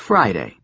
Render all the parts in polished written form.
Friday.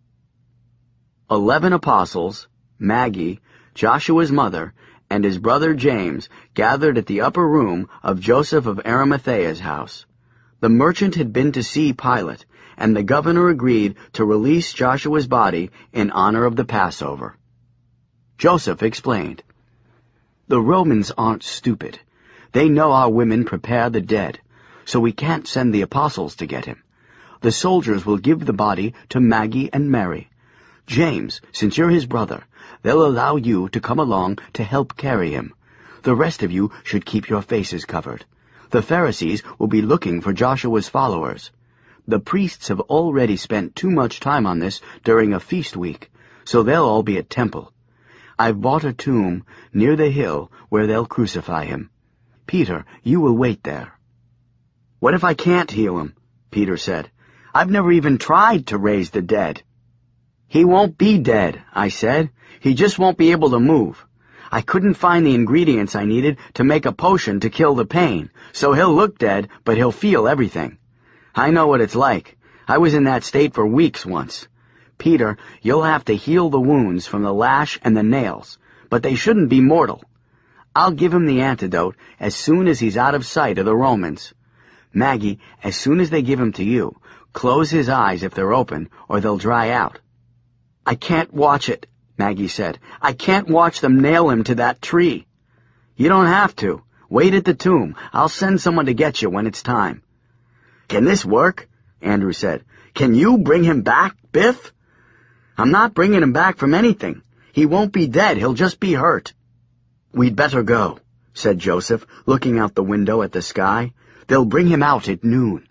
11 apostles, Maggie, Joshua's mother, and his brother James gathered at the upper room of Joseph of Arimathea's house. The merchant had been to see Pilate, and the governor agreed to release Joshua's body in honor of the Passover. Joseph explained, "The Romans aren't stupid. They know our women prepare the dead, so we can't send the apostles to get him. The soldiers will give the body to Maggie and Mary. James, since you're his brother, they'll allow you to come along to help carry him. The rest of you should keep your faces covered. The Pharisees will be looking for Joshua's followers. The priests have already spent too much time on this during a feast week, so they'll all be at temple. I've bought a tomb near the hill where they'll crucify him. Peter, you will wait there." "What if I can't heal him?" Peter said. "I've never even tried to raise the dead." "He won't be dead," I said. "He just won't be able to move. I couldn't find the ingredients I needed to make a potion to kill the pain, so he'll look dead, but he'll feel everything. I know what it's like. I was in that state for weeks once. Peter, you'll have to heal the wounds from the lash and the nails, but they shouldn't be mortal. I'll give him the antidote as soon as he's out of sight of the Romans. Maggie, as soon as they give him to you, close his eyes if they're open, or they'll dry out." "I can't watch it," Maggie said. "I can't watch them nail him to that tree." "You don't have to. Wait at the tomb. I'll send someone to get you when it's time." "Can this work?" Andrew said. "Can you bring him back, Biff?" "I'm not bringing him back from anything. He won't be dead. He'll just be hurt." "We'd better go," said Joseph, looking out the window at the sky. "They'll bring him out at noon."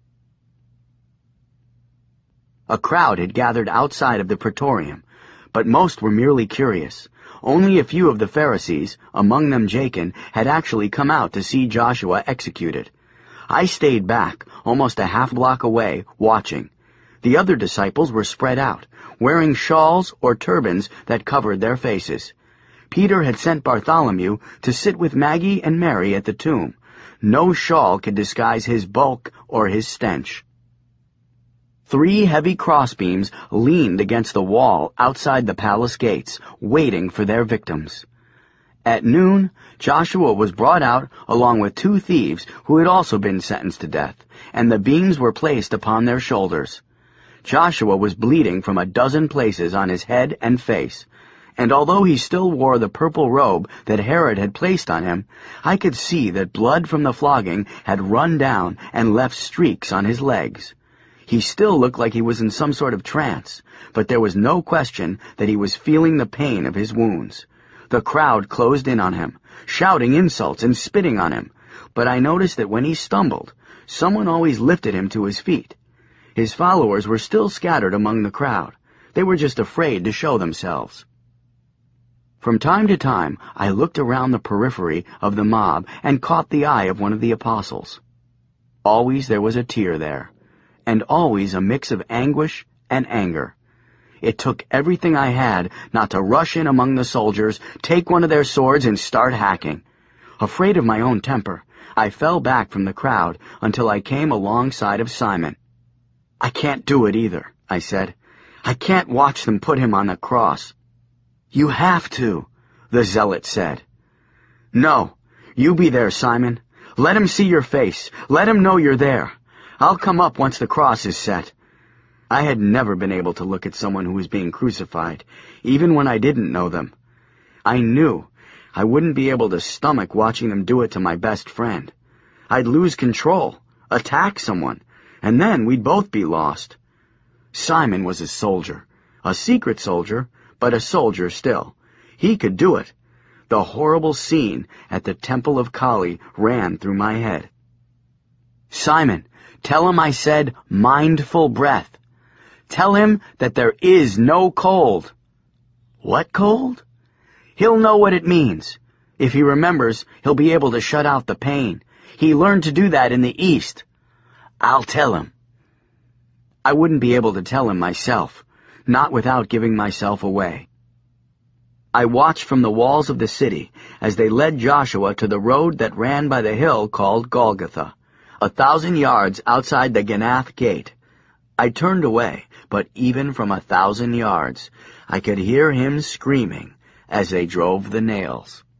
A crowd had gathered outside of the Praetorium, but most were merely curious. Only a few of the Pharisees, among them Jachin, had actually come out to see Joshua executed. I stayed back, almost a half-block away, watching. The other disciples were spread out, wearing shawls or turbans that covered their faces. Peter had sent Bartholomew to sit with Maggie and Mary at the tomb. No shawl could disguise his bulk or his stench. 3 heavy crossbeams leaned against the wall outside the palace gates, waiting for their victims. At noon, Joshua was brought out along with 2 thieves who had also been sentenced to death, and the beams were placed upon their shoulders. Joshua was bleeding from a dozen places on his head and face, and although he still wore the purple robe that Herod had placed on him, I could see that blood from the flogging had run down and left streaks on his legs. He still looked like he was in some sort of trance, but there was no question that he was feeling the pain of his wounds. The crowd closed in on him, shouting insults and spitting on him, but I noticed that when he stumbled, someone always lifted him to his feet. His followers were still scattered among the crowd. They were just afraid to show themselves. From time to time, I looked around the periphery of the mob and caught the eye of one of the apostles. Always there was a tear there, and always a mix of anguish and anger. It took everything I had not to rush in among the soldiers, take one of their swords, and start hacking. Afraid of my own temper, I fell back from the crowd until I came alongside of Simon. "I can't do it either," I said. "I can't watch them put him on the cross." "You have to," the zealot said. "No, you be there, Simon. Let him see your face. Let him know you're there. I'll come up once the cross is set." I had never been able to look at someone who was being crucified, even when I didn't know them. I knew I wouldn't be able to stomach watching them do it to my best friend. I'd lose control, attack someone, and then we'd both be lost. Simon was a soldier, a secret soldier, but a soldier still. He could do it. The horrible scene at the Temple of Kali ran through my head. "Simon, tell him I said mindful breath. Tell him that there is no cold." "What cold?" "He'll know what it means. If he remembers, he'll be able to shut out the pain. He learned to do that in the East." "I'll tell him." I wouldn't be able to tell him myself, not without giving myself away. I watched from the walls of the city as they led Joshua to the road that ran by the hill called Golgotha, 1,000 yards outside the Ganath gate. I turned away, but even from 1,000 yards, I could hear him screaming as they drove the nails.